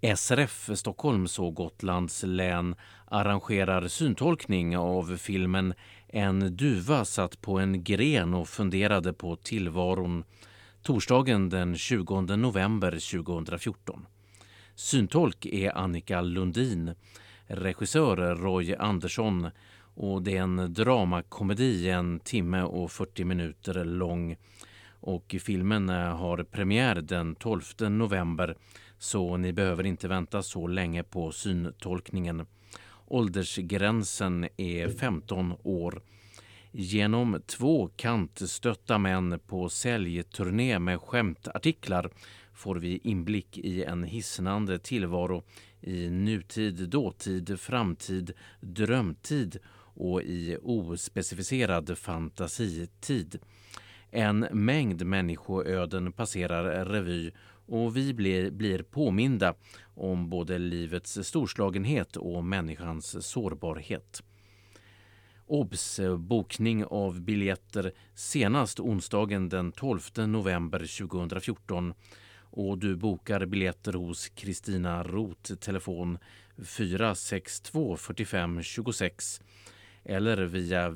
SRF Stockholms och Gotlands län arrangerar syntolkning av filmen En duva satt på en gren och funderade på tillvaron torsdagen den 20 november 2014. Syntolk är Annika Lundin, regissör Roy Andersson och det är en dramakomedi 1 timme och 40 minuter lång. Och filmen har premiär den 12 november så ni behöver inte vänta så länge på syntolkningen. Åldersgränsen är 15 år. Genom 2 kantstötta män på säljturné med skämtartiklar får vi inblick i en hisnande tillvaro i nutid, dåtid, framtid, drömtid och i ospecificerad fantasitid. En mängd människoöden passerar revy och vi blir påminda om både livets storslagenhet och människans sårbarhet. Obs! Bokning av biljetter senast onsdagen den 12 november 2014 och du bokar biljetter hos Kristina Roth, telefon 462 45 26 eller via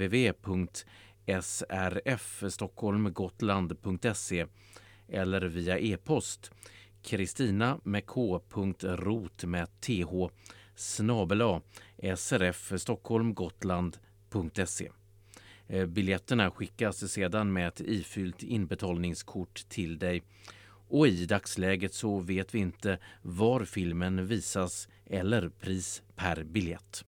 www.srfstockholmgotland.se eller via e-post kristina.k.roth@srfstockholmgotland.se. Biljetterna skickas sedan med ett ifyllt inbetalningskort till dig. Och i dagsläget så vet vi inte var filmen visas eller pris per biljett.